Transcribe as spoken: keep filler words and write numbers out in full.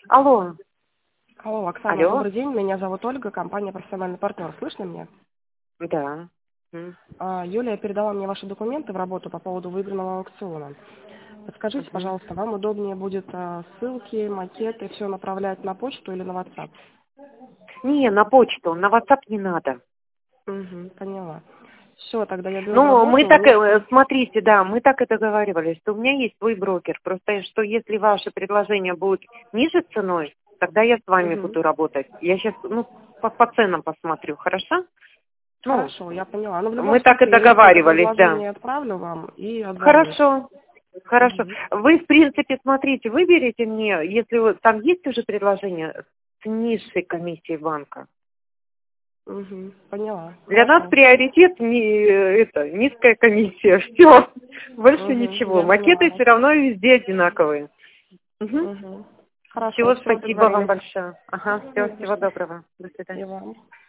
Алло. Алло, Оксана, Алло. добрый день. Меня зовут Ольга, компания «Профессиональный партнер». Слышно меня? Да. М. А, Юлия передала мне ваши документы в работу по поводу выигранного аукциона. Подскажите, Мгм. пожалуйста, вам удобнее будет а, ссылки, макеты, все направлять на почту или на WhatsApp? Не, на почту, на WhatsApp не надо. Угу, поняла. Все, тогда я беру в Ну, мы работу. так, Мне... э, смотрите, да, мы так и договаривались, что у меня есть свой брокер. Просто, что если ваше предложение будет ниже ценой, тогда я с вами Мгм. буду работать. Я сейчас, ну, по, по ценам посмотрю, хорошо? Ну, Хорошо, я поняла. Но в любом мы так и случае, я несколько договаривались, да. предложений отправлю вам и отзовусь. Хорошо. Хорошо. Угу. Вы, в принципе, смотрите, выберите мне, если вы, там есть уже предложение с низшей комиссией банка. Угу. Поняла. Для нас Хорошо. приоритет не это низкая комиссия. Все. Больше Угу. ничего. Я Макеты поняла. все равно везде одинаковые. Угу. Угу. Хорошо, Всего все, спасибо вам договорились. большое. Ага, все, всего Не за что. доброго. До свидания. И вам.